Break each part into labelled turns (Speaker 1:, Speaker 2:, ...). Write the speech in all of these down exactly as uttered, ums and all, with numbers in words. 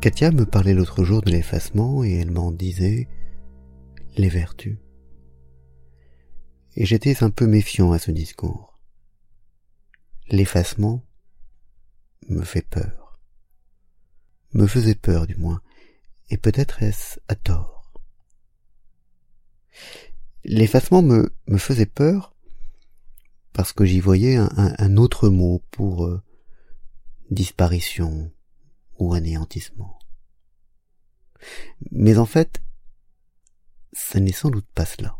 Speaker 1: Katia me parlait l'autre jour de l'effacement et elle m'en disait les vertus. Et j'étais un peu méfiant à ce discours. L'effacement me fait peur. Me faisait peur du moins, et peut-être est-ce à tort. L'effacement me, me faisait peur parce que j'y voyais un, un, un autre mot pour euh, disparition ou anéantissement. Mais en fait, ça n'est sans doute pas cela.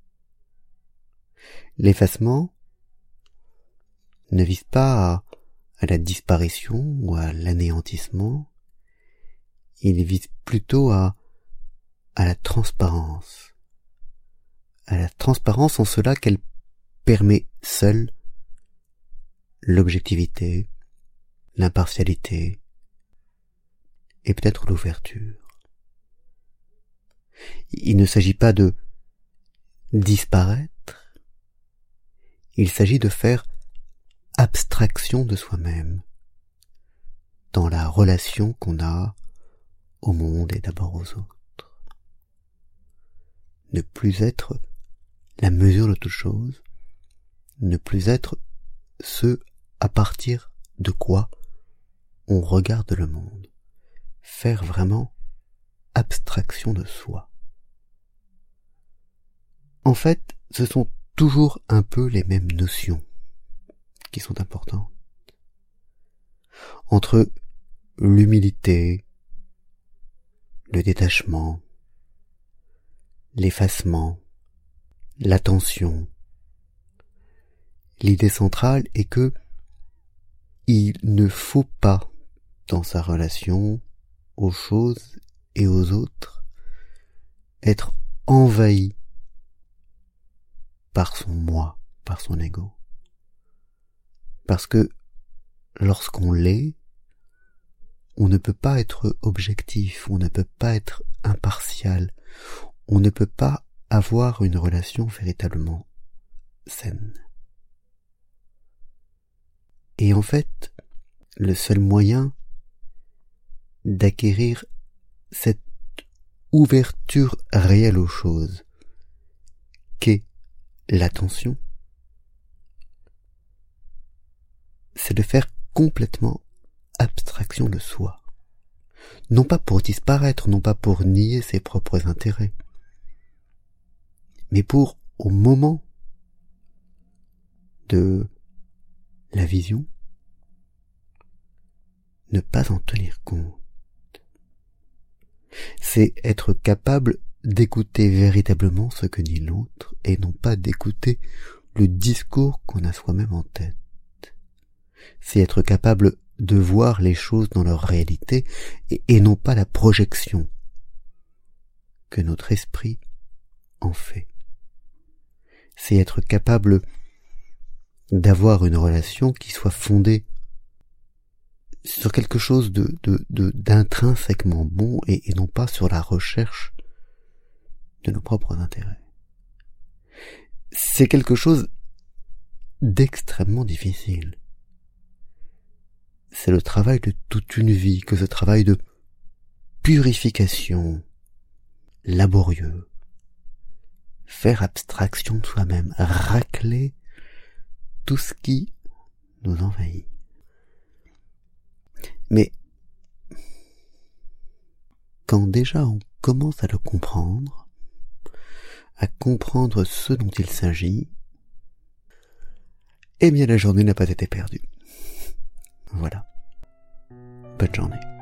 Speaker 1: L'effacement ne vise pas à, à la disparition ou à l'anéantissement, il vise plutôt à, à la transparence. À la transparence en cela qu'elle permet seule l'objectivité, l'impartialité et peut-être l'ouverture. Il ne s'agit pas de disparaître, il s'agit de faire abstraction de soi-même dans la relation qu'on a au monde et d'abord aux autres. Ne plus être la mesure de toute chose, ne plus être ce à partir de quoi on regarde le monde. Faire vraiment abstraction de soi. En fait, ce sont toujours un peu les mêmes notions qui sont importantes. Entre l'humilité, le détachement, l'effacement, l'attention, l'idée centrale est que il ne faut pas, dans sa relation aux choses et aux autres, être envahi par son moi, par son ego. Parce que lorsqu'on l'est, on ne peut pas être objectif, on ne peut pas être impartial, on ne peut pas avoir une relation véritablement saine. Et en fait, le seul moyen d'acquérir cette ouverture réelle aux choses qu'est l'attention, c'est de faire complètement abstraction de soi. Non pas pour disparaître, non pas pour nier ses propres intérêts, mais pour, au moment de la vision, ne pas en tenir compte. C'est être capable d'écouter véritablement ce que dit l'autre et non pas d'écouter le discours qu'on a soi-même en tête. C'est être capable de voir les choses dans leur réalité et, et non pas la projection que notre esprit en fait. C'est être capable d'avoir une relation qui soit fondée sur quelque chose de, de, de, d'intrinsèquement bon et, et non pas sur la recherche de nos propres intérêts. C'est quelque chose d'extrêmement difficile. C'est le travail de toute une vie, que ce travail de purification, laborieux, faire abstraction de soi-même, racler tout ce qui nous envahit. Mais quand déjà on commence à le comprendre, à comprendre ce dont il s'agit, eh bien la journée n'a pas été perdue. Voilà. Bonne journée.